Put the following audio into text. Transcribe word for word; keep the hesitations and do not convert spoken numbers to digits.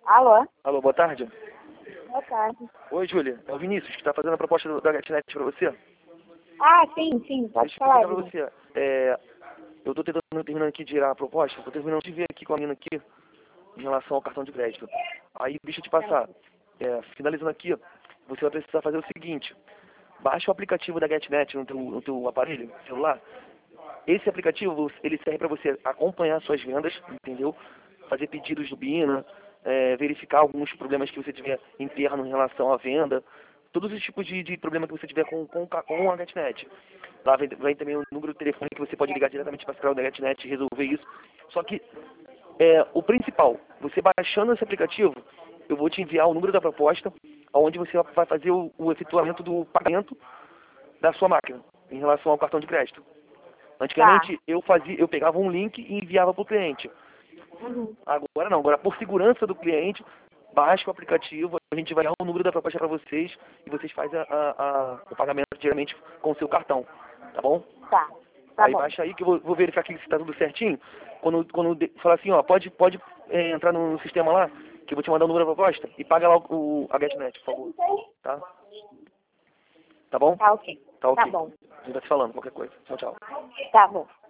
Alô? Alô, boa tarde. Boa tarde. Oi, Júlia. É o Vinícius, que está fazendo a proposta do- da GetNet para você. Ah, sim, sim, pode Deixa eu falar. explicar para você. É, eu estou tentando, terminando aqui de girar a proposta, estou terminando de ver aqui com a menina aqui, em relação ao cartão de crédito. Aí, deixa eu te passar. É, finalizando aqui, você vai precisar fazer o seguinte. Baixa o aplicativo da GetNet no teu, no teu aparelho, celular. Esse aplicativo, ele serve para você acompanhar suas vendas, entendeu? Fazer pedidos do Bina, é, verificar alguns problemas que você tiver interno em relação à venda, todos os tipos de, de problema que você tiver com, com, com a GetNet. Lá vem, vem também o número de telefone que você pode ligar diretamente para a central da GetNet e resolver isso. Só que é, o principal, você baixando esse aplicativo, eu vou te enviar o número da proposta, onde você vai fazer o, o efetuamento do pagamento da sua máquina, em relação ao cartão de crédito. Antigamente, Tá. eu fazia, eu pegava um link e enviava para o cliente. Uhum. Agora não, agora por segurança do cliente, baixa o aplicativo, a gente vai dar o número da proposta para vocês e vocês fazem a, a- a- o pagamento diretamente com o seu cartão, tá bom? Tá. Tá Aí bom. baixa aí que eu vou, vou verificar aqui se está tudo certinho. Quando, quando de- falar assim, ó, pode, pode é, entrar no sistema lá, que eu vou te mandar o número da proposta e paga lá o, o- a GetNet, por favor. Tá? Tá bom? Tá ok. Tá ok. Tá bom. A gente tá se falando, qualquer coisa. Tchau, tchau. Tá bom.